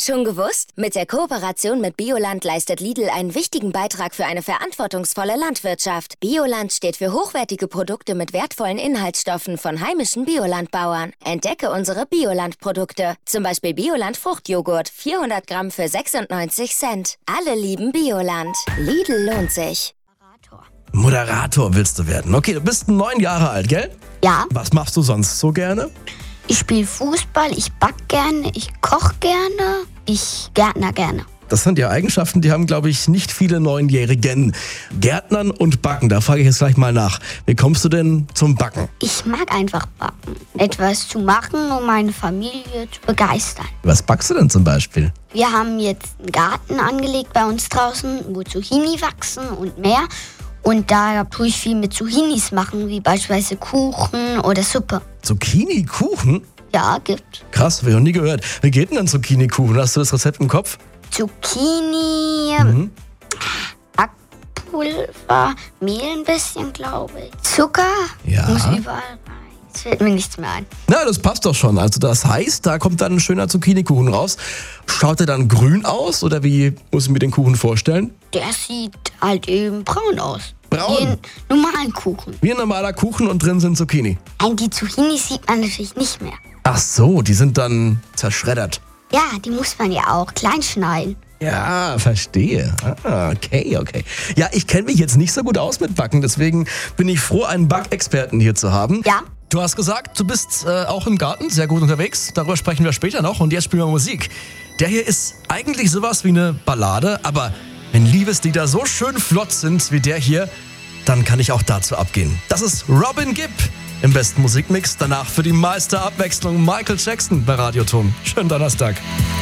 Schon gewusst? Mit der Kooperation mit Bioland leistet Lidl einen wichtigen Beitrag für eine verantwortungsvolle Landwirtschaft. Bioland steht für hochwertige Produkte mit wertvollen Inhaltsstoffen von heimischen Biolandbauern. Entdecke unsere Bioland-Produkte. Zum Beispiel Bioland Fruchtjoghurt, 400 Gramm für 96 Cent. Alle lieben Bioland. Lidl lohnt sich. Moderator willst du werden. Okay, du bist 9 Jahre alt, gell? Ja. Was machst du sonst so gerne? Ich spiele Fußball, ich back gerne, ich koche gerne, ich gärtner gerne. Das sind ja Eigenschaften, die haben, glaube ich, nicht viele Neunjährigen. Gärtnern und Backen, da frage ich jetzt gleich mal nach. Wie kommst du denn zum Backen? Ich mag einfach backen. Etwas zu machen, um meine Familie zu begeistern. Was backst du denn zum Beispiel? Wir haben jetzt einen Garten angelegt bei uns draußen, wo Zucchini wachsen und mehr. Und da tue ich viel mit Zucchinis machen, wie beispielsweise Kuchen oder Suppe. Zucchini-Kuchen? Ja, gibt. Krass, habe ich noch nie gehört. Wie geht denn ein Zucchini-Kuchen? Hast du das Rezept im Kopf? Zucchini, Backpulver, Mehl ein bisschen, glaube ich. Zucker, Ja. muss überall rein. Es fällt mir nichts mehr ein. Na, das passt doch schon. Also das heißt, da kommt dann ein schöner Zucchini-Kuchen raus. Schaut der dann grün aus oder wie muss ich mir den Kuchen vorstellen? Der sieht halt eben braun aus. Braun? Wie ein normalen Kuchen. Wie ein normaler Kuchen und drin sind Zucchini. Die Zucchini sieht man natürlich nicht mehr. Ach so, die sind dann zerschreddert. Ja, die muss man ja auch klein schneiden. Ja, verstehe. Okay. Ja, ich kenne mich jetzt nicht so gut aus mit Backen, deswegen bin ich froh, einen Backexperten hier zu haben. Ja. Du hast gesagt, du bist auch im Garten sehr gut unterwegs. Darüber sprechen wir später noch. Und jetzt spielen wir Musik. Der hier ist eigentlich sowas wie eine Ballade, aber wenn Liebeslieder so schön flott sind wie der hier, dann kann ich auch dazu abgehen. Das ist Robin Gibb im besten Musikmix. Danach für die meiste Abwechslung Michael Jackson bei Radioton. Schönen Donnerstag.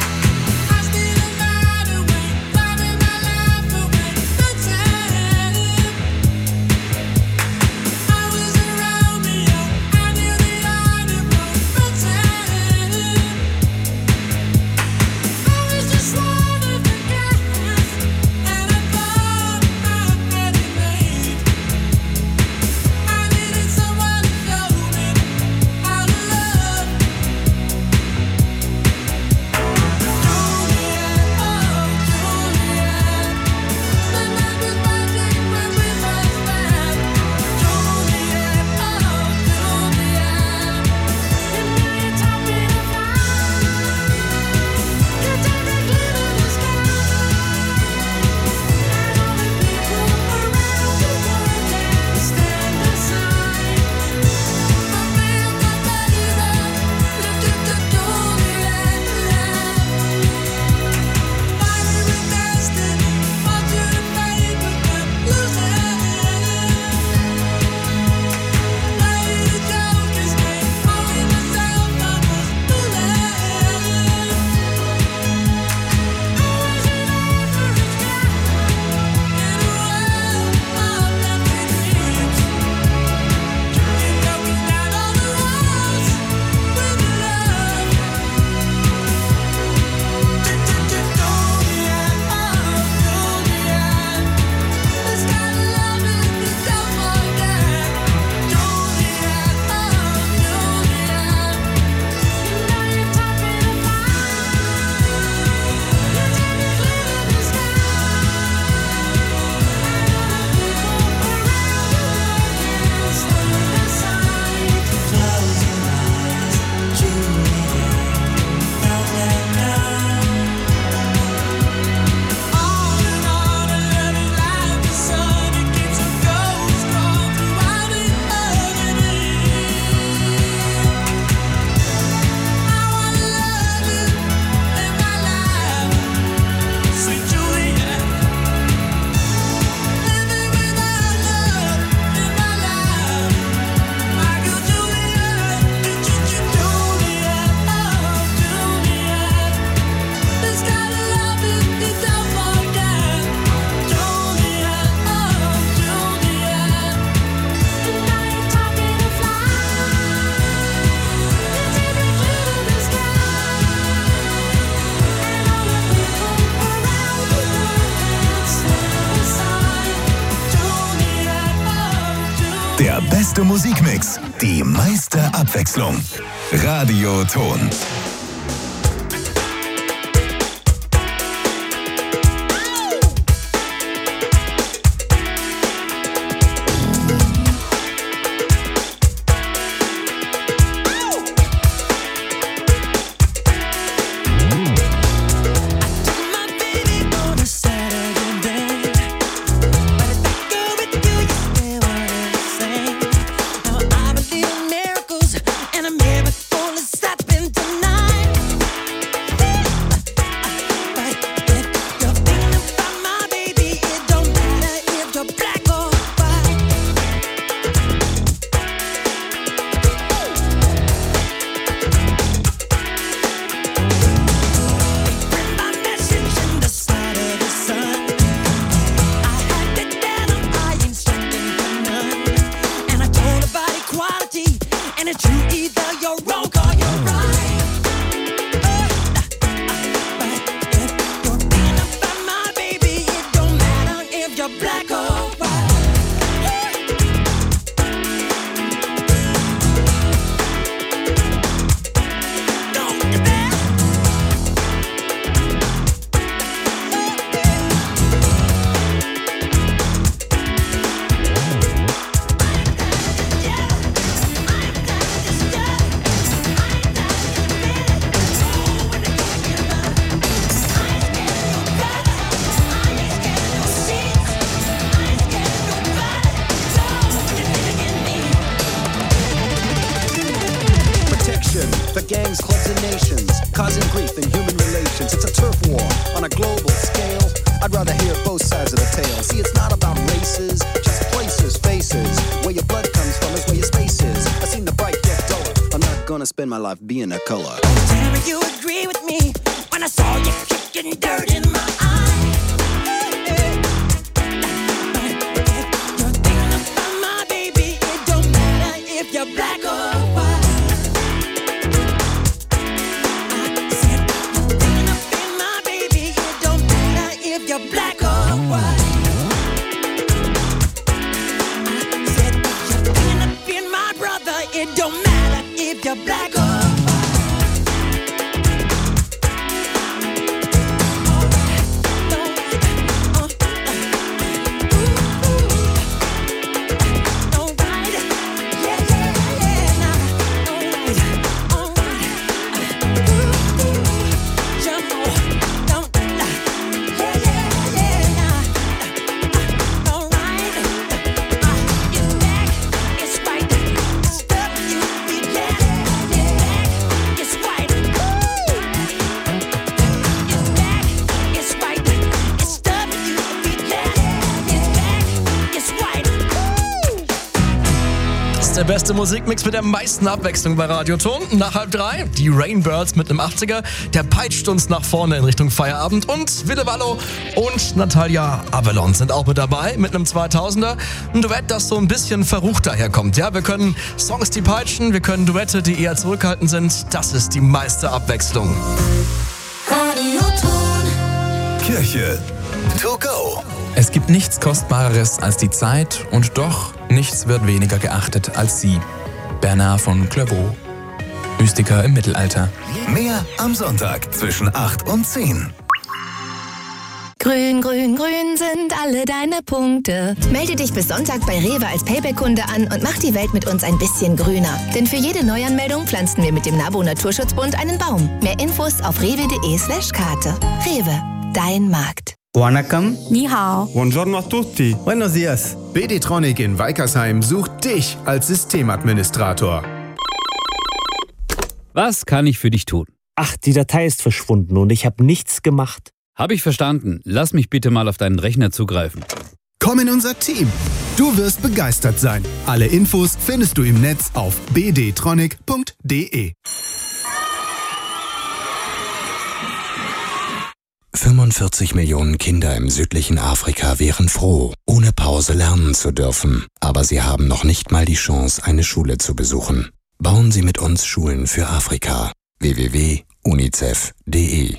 Der beste Musikmix, die meiste Abwechslung. Radioton. See, it's not about races, just places, faces. Where your blood comes from is where your space is. I seen the bright get duller. I'm not gonna spend my life being a color. Tell me you agree with me when I saw you kicking dirt in my eye. You're thinking about my baby. It don't matter if you're black or white. I said you're thinking about my baby. It don't matter if you're black or white. I said you're thinking about my brother. It don't matter if you're black or white. Der beste Musikmix mit der meisten Abwechslung bei Radioton. Nach 2:30 die Rainbirds mit einem 80er. Der peitscht uns nach vorne in Richtung Feierabend. Und Wille Wallo und Natalia Avalon sind auch mit dabei mit einem 2000er. Ein Duett, das so ein bisschen verrucht daherkommt. Ja, wir können Songs, die peitschen, wir können Duette, die eher zurückhaltend sind. Das ist die meiste Abwechslung. Radioton. Kirche to go. Es gibt nichts Kostbareres als die Zeit und doch nichts wird weniger geachtet als sie. Bernard von Clairvaux, Mystiker im Mittelalter. Mehr am Sonntag zwischen 8 und 10. Grün, grün, grün sind alle deine Punkte. Melde dich bis Sonntag bei Rewe als Payback-Kunde an und mach die Welt mit uns ein bisschen grüner. Denn für jede Neuanmeldung pflanzen wir mit dem NABU Naturschutzbund einen Baum. Mehr Infos auf rewe.de/Karte. Rewe, dein Markt. Wanakam. Ni hao. Buongiorno a tutti. Buenos dias. BD Tronic in Weikersheim sucht dich als Systemadministrator. Was kann ich für dich tun? Ach, die Datei ist verschwunden und ich habe nichts gemacht. Habe ich verstanden. Lass mich bitte mal auf deinen Rechner zugreifen. Komm in unser Team. Du wirst begeistert sein. Alle Infos findest du im Netz auf bdtronic.de. 45 Millionen Kinder im südlichen Afrika wären froh, ohne Pause lernen zu dürfen. Aber sie haben noch nicht mal die Chance, eine Schule zu besuchen. Bauen Sie mit uns Schulen für Afrika. www.unicef.de.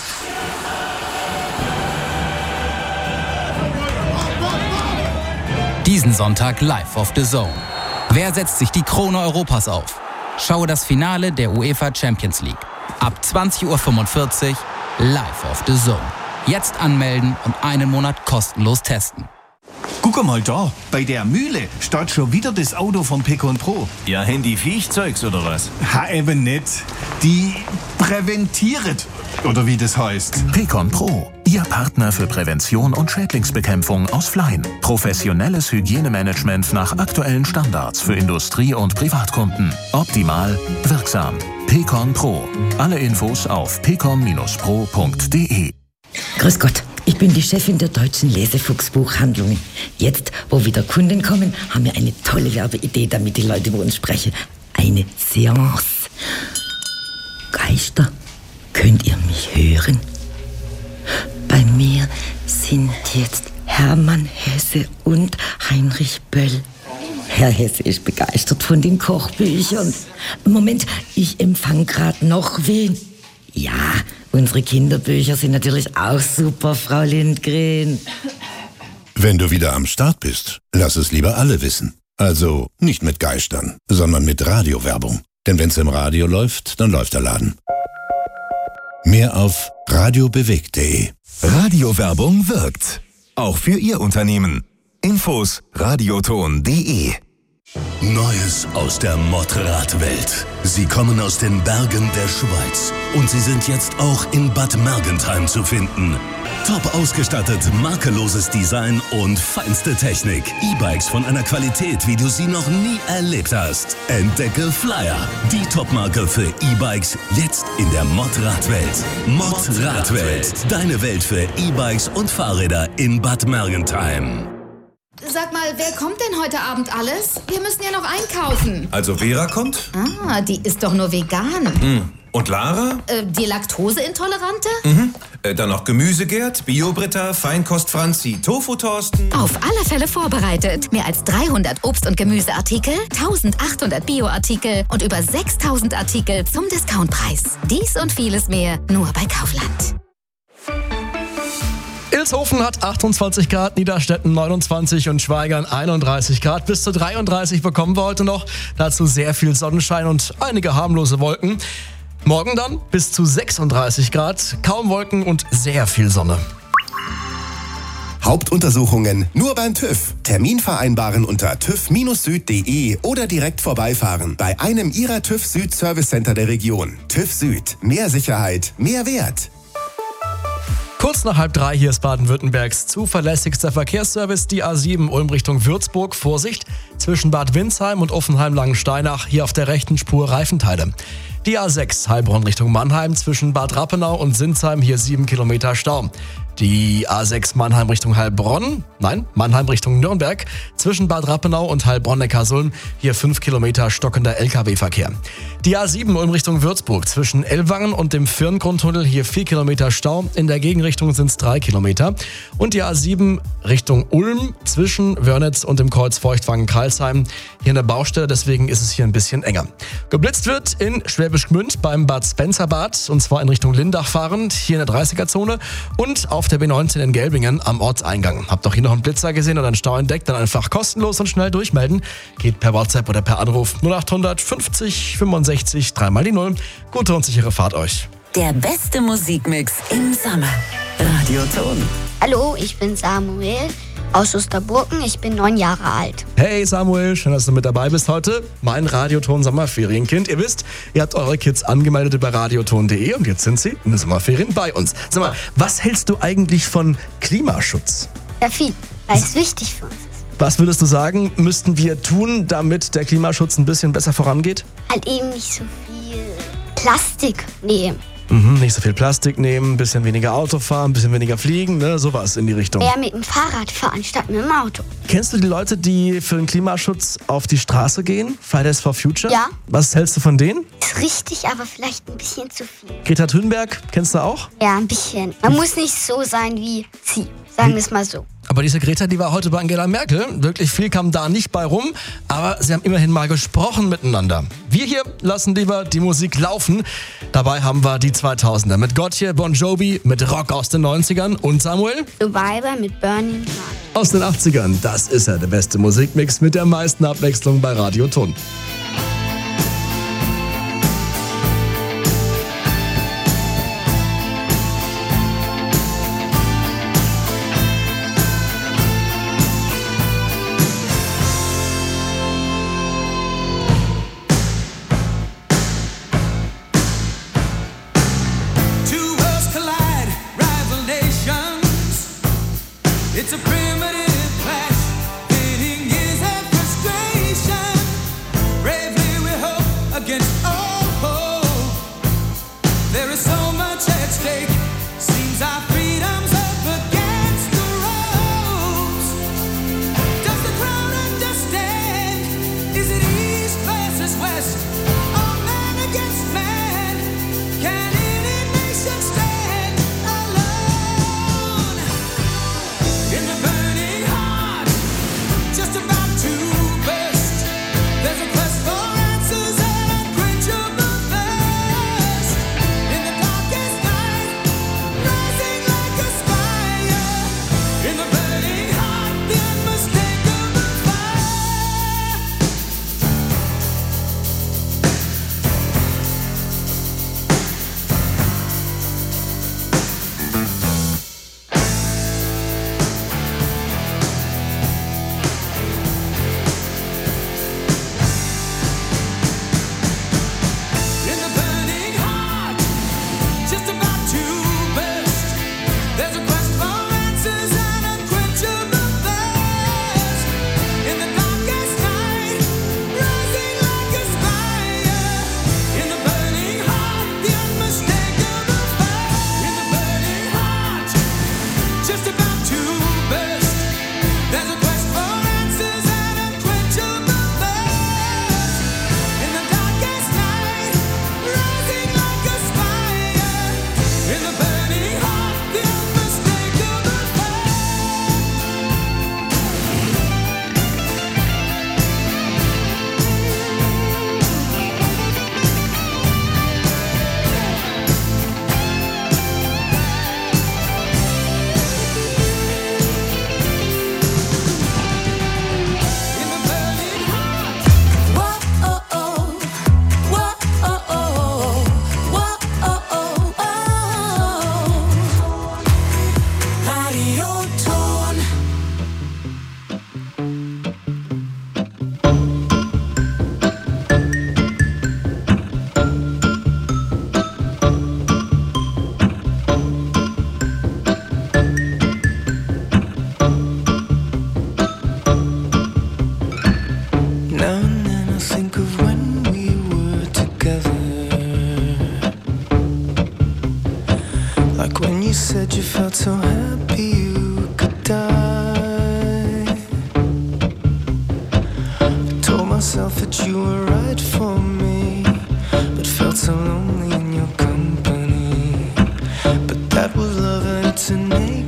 Diesen Sonntag live auf The Zone. Wer setzt sich die Krone Europas auf? Schaue das Finale der UEFA Champions League. Ab 20:45 Uhr live auf The Zone. Jetzt anmelden und einen Monat kostenlos testen. Guck mal da, bei der Mühle steht schon wieder das Auto von Pecon Pro. Ja, Handy Viechzeugs oder was? Ha, eben nicht. Die präventiert, oder wie das heißt. Pecon Pro, Ihr Partner für Prävention und Schädlingsbekämpfung aus Flein. Professionelles Hygienemanagement nach aktuellen Standards für Industrie- und Privatkunden. Optimal, wirksam. Pecon Pro. Alle Infos auf pecon-pro.de. Grüß Gott, ich bin die Chefin der Deutschen Lesefuchs-Buchhandlungen. Jetzt, wo wieder Kunden kommen, haben wir eine tolle Werbeidee, damit die Leute über uns sprechen. Eine Seance. Geister, könnt ihr mich hören? Bei mir sind jetzt Hermann Hesse und Heinrich Böll. Herr Hesse ist begeistert von den Kochbüchern. Moment, ich empfange gerade noch wen. Ja, unsere Kinderbücher sind natürlich auch super, Frau Lindgren. Wenn du wieder am Start bist, lass es lieber alle wissen. Also nicht mit Geistern, sondern mit Radiowerbung. Denn wenn's im Radio läuft, dann läuft der Laden. Mehr auf radiobewegt.de. Radiowerbung wirkt. Auch für Ihr Unternehmen. Infos radioton.de. Neues aus der Motorradwelt. Sie kommen aus den Bergen der Schweiz und sie sind jetzt auch in Bad Mergentheim zu finden. Top ausgestattet, makelloses Design und feinste Technik. E-Bikes von einer Qualität, wie du sie noch nie erlebt hast. Entdecke Flyer, die Topmarke für E-Bikes, jetzt in der Mod-Radwelt. Mod-Radwelt, deine Welt für E-Bikes und Fahrräder in Bad Mergentheim. Sag mal, wer kommt denn heute Abend alles? Wir müssen ja noch einkaufen. Also Vera kommt? Ah, die ist doch nur vegan. Und Lara? Die Laktoseintolerante? Dann noch Gemüsegerd, Bio-Britta, Feinkost Franzi, Tofu-Thorsten. Auf alle Fälle vorbereitet. Mehr als 300 Obst- und Gemüseartikel, 1800 Bioartikel und über 6000 Artikel zum Discountpreis. Dies und vieles mehr nur bei Kaufland. Ilshofen hat 28 Grad, Niederstetten 29 und Schwaigern 31 Grad. Bis zu 33 bekommen wir heute noch. Dazu sehr viel Sonnenschein und einige harmlose Wolken. Morgen dann bis zu 36 Grad, kaum Wolken und sehr viel Sonne. Hauptuntersuchungen nur beim TÜV. Termin vereinbaren unter tüv-süd.de oder direkt vorbeifahren bei einem Ihrer TÜV Süd Service Center der Region. TÜV Süd. Mehr Sicherheit, mehr Wert. Kurz nach 2:30 hier ist Baden-Württembergs zuverlässigster Verkehrsservice, die A7 Ulm Richtung Würzburg. Vorsicht, zwischen Bad Windsheim und Offenheim-Langensteinach, hier auf der rechten Spur Reifenteile. Die A6 Heilbronn Richtung Mannheim, zwischen Bad Rappenau und Sinsheim, hier 7 Kilometer Stau. Die A6 Mannheim Richtung Mannheim Richtung Nürnberg, zwischen Bad Rappenau und Heilbronn-Neckarsulm, hier 5 Kilometer stockender LKW-Verkehr. Die A7 Ulm Richtung Würzburg, zwischen Ellwangen und dem Firngrundtunnel, hier 4 Kilometer Stau, in der Gegenrichtung sind es 3 Kilometer. Und die A7 Richtung Ulm, zwischen Wörnitz und dem Kreuz Feuchtwangen-Karlsheim, hier eine Baustelle, deswegen ist es hier ein bisschen enger. Geblitzt wird in Schwäbisch Gmünd beim Bad Spencer-Bad, und zwar in Richtung Lindach fahrend, hier in der 30er-Zone und auf der B19 in Gelbingen am Ortseingang. Habt doch hier noch einen Blitzer gesehen oder einen Stau entdeckt, dann einfach kostenlos und schnell durchmelden. Geht per WhatsApp oder per Anruf 0800 50 65 3 die 0. Gute und sichere Fahrt euch. Der beste Musikmix im Sommer. Radioton. Hallo, ich bin Samuel aus Osterburken. Ich bin 9 Jahre alt. Hey Samuel, schön, dass du mit dabei bist heute. Mein Radioton Sommerferienkind. Ihr wisst, ihr habt eure Kids angemeldet über radioton.de und jetzt sind sie in den Sommerferien bei uns. Sag mal, was hältst du eigentlich von Klimaschutz? Ja, viel, weil es wichtig für uns ist. Was würdest du sagen, müssten wir tun, damit der Klimaschutz ein bisschen besser vorangeht? Halt eben nicht so viel Plastik nehmen. Nicht so viel Plastik nehmen, ein bisschen weniger Auto fahren, ein bisschen weniger fliegen, ne? Sowas in die Richtung. Mehr mit dem Fahrrad fahren statt mit dem Auto. Kennst du die Leute, die für den Klimaschutz auf die Straße gehen? Fridays for Future? Ja. Was hältst du von denen? Ist richtig, aber vielleicht ein bisschen zu viel. Greta Thunberg, kennst du auch? Ja, ein bisschen. Man muss nicht so sein wie sie, sagen wir es mal so. Aber diese Greta, die war heute bei Angela Merkel. Wirklich viel kam da nicht bei rum, aber sie haben immerhin mal gesprochen miteinander. Wir hier lassen lieber die Musik laufen. Dabei haben wir die 2000er mit Gotye, Bon Jovi, mit Rock aus den 90ern und Samuel Survivor mit Burning Man. aus den 80ern. Das ist ja der beste Musikmix mit der meisten Abwechslung bei Radioton. It's a primitive clash, pitting years of frustration. Bravely we hope against all hope. There is so much at stake. Seems our freedom's up against the ropes. Does the crowd understand? Is it east versus west? Or man against man? Can any nation stand alone? In the burning heart, just about to burst, there's a quest for answers and unquenchable thirst. In the darkest night, rising said you felt so happy you could die. I told myself that you were right for me, but felt so lonely in your company. But that was love and it's a naked